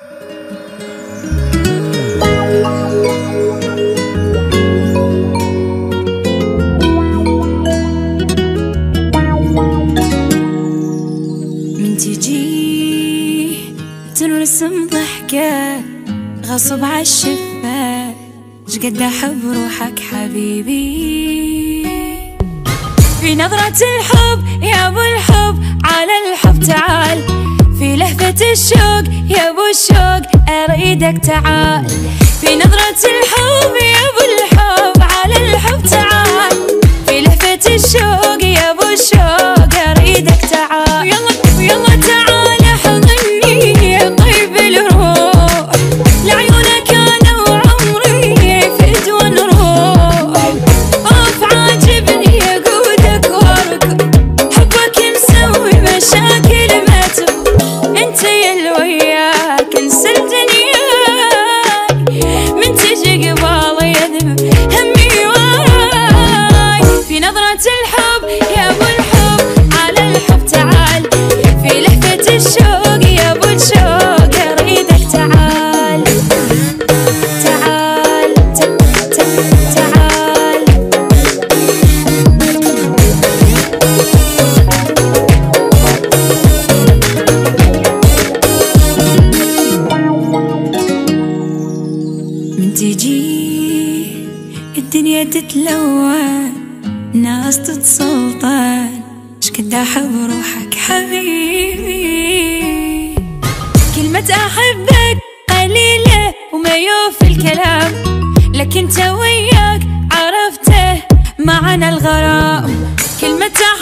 من تجي تنرسم ضحكة غصب عالشفة، شقد أحب روحك حبيبي. في نظرة الحب يا أبو الحب، على الحب تعال. في لهفة الشوق يا أبو الشوق، أريدك تعال. في نظرة الحب يا أبو الحب، على الحب تعال. في لهفة الشوق يا أبو الشوق، أريدك تعال. يلا تعال حضني طيب الروح، لعيونك أنا وعمري فدوى نروح. أوف عاجبني يقودك واركض، حبك مسوي مشاكل ما تبغى. انت يا وياك انسى الدنيا، من تجي قبالي يذهب همي وراي. في نظرة الحب يا ابو الحب، على الحب تعال. في لهفة الشوق يا ابو الشوق، اريدك تعال. تعال تعال. من تجي الدنيا تتلون، ناس تتسلطن، شقد احب روحك حبيبي. كلمة احبك قليلة وما يوفي الكلام، لكن انت وياك عرفته معنى الغرام. كلمة